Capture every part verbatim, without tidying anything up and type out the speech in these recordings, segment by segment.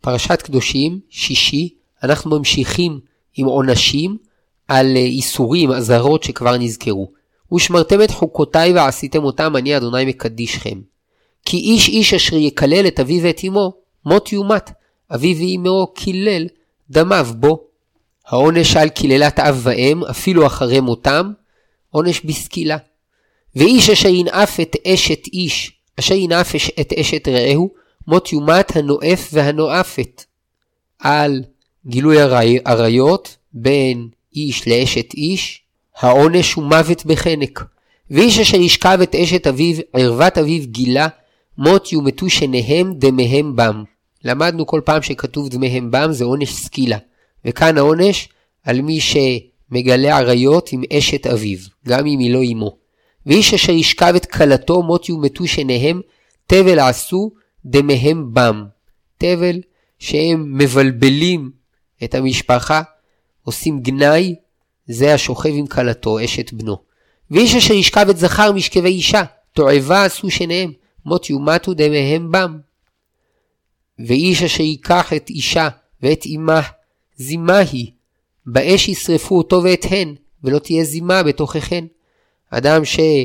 פרשת קדושים, שישי, אנחנו ממשיכים עם עונשים על איסורים, אזהרות שכבר נזכרו. ושמרתם את חוקותיי ועשיתם אותם, אני אדוני מקדישכם. כי איש איש אשר יקלל את אביו ואת אמו, מות יומת. אביו ואמו קילל, דמיו בו. העונש על קיללת אב ואם, אפילו אחרי מותם, עונש בסקילה. ואיש אשר ינאף את אשת איש, אשר ינאף את אשת רעהו, מות יומת הנואף והנואפת. על גילוי עריות בין איש לאשת איש, העונש הוא מוות בחנק. ואיש אשר ישכב את אשת אביו, ערוות אביו גילה, מות יומתו שניהם דמיהם בם. למדנו כל פעם שכתוב דמיהם בם זה עונש סקילה. וכאן העונש על מי שמגלה עריות עם אשת אביו, גם אם היא לא אמו. ואיש אשר ישכב את כלתו, מות יומתו שניהם, תבל עשו דמיהם בם. תבל שהם מבלבלים את המשפחה, עושים גנאי, זה השוכב עם כלתו, אשת בנו. ואיש אשר ישכב את זכר משכבי אישה, תועבה עשו שניהם, מות יומתו דמיהם בם. ואיש אשר ייקח את אישה ואת אמה, זימה היא, באש ישרפו אותו ואת הן, ולא תהיה זימה בתוככן. אדם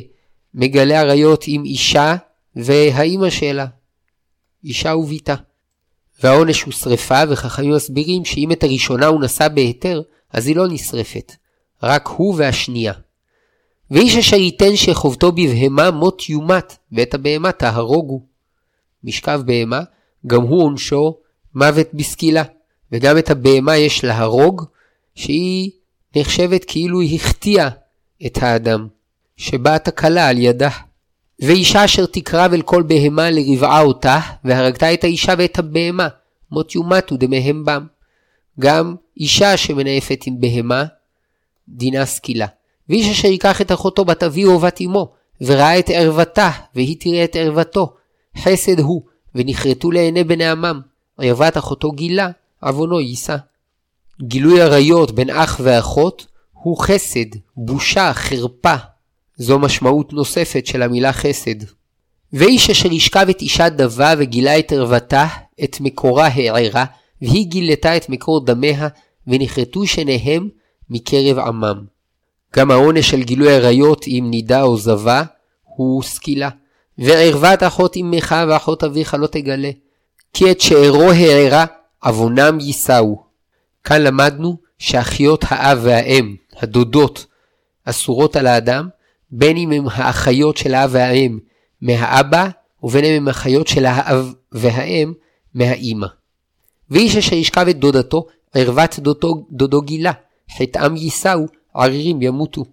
שמגלה עריות עם אישה והאימא שלה, אישה וביתה. והעונש הוא שרפה, וחכמים מסבירים שאם את הראשונה הוא נשא בהיתר, אז היא לא נשרפת, רק הוא והשנייה. ואיש אשר ייתן שחובתו בבהמה מות יומת, ואת הבהמה תהרוגו. משכב בהמה, גם הוא עונשו מוות בסקילה, וגם את הבהמה יש להרוג, שהיא נחשבת כאילו היא החטיאה את האדם, שבאה תקלה על ידה. ואישה אשר תקרב אל כל בהמה לרבעה אותה, והרגתה את האישה ואת הבהמה, מות יומתו דמיהם בם. גם אישה שמנאפת עם בהמה, דינה סקילה. ואיש אשר ייקח את אחותו בת אביו או בת אמו, וראה את ערוותה, והיא תראה את ערוותו, חסד הוא, ונחרטו לעיני בני עמם, ערוות אחותו גילה, עוונו יישא. גילוי עריות בין אח ואחות הוא חסד, בושה, חרפה. זו משמעות נוספת של המילה חסד. ואיש אשר ישכב את אישה דבה וגילה את ערוותה, את מקורה הערה, והיא גילתה את מקור דמיה, ונחרטו שניהם מקרב עמם. גם העונש של גילוי עריות עם נידה או זבה הוא סקילה. וערוות אחות אמך ואחות אביך לא תגלה, כי את שארו הערה עוונם יישאו. כאן למדנו שאחיות האב והאם, הדודות, אסורות על האדם, בין אם הם האחיות של האב והאם מהאבא, ובין אם הם האחיות של האב והאם מהאימא. ואיש אשר ישכב את דודתו, ערוות דודו, דודו גילה, חטאם יישאו, ערירים ימותו.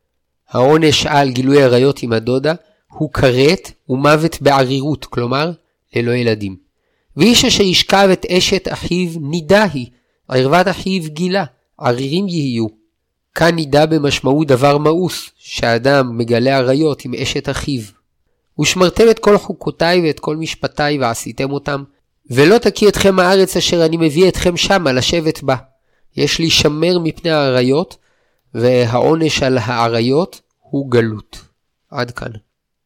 העונש על גילוי עריות עם הדודה הוא כרת ומוות בערירות, כלומר ללא ילדים. ואיש אשר ישכב את אשת אחיו נידה היא, ערוות אחיו גילה, ערירים יהיו. כאן נידה במשמעות דבר מאוס, שהאדם מגלה עריות עם אשת אחיו. ושמרתם את כל חוקותיי ואת כל משפטיי ועשיתם אותם, ולא תקיא אתכם הארץ אשר אני מביא אתכם שמה לשבת בה. יש לי שמר מפני העריות, והעונש על העריות הוא גלות. עד כאן.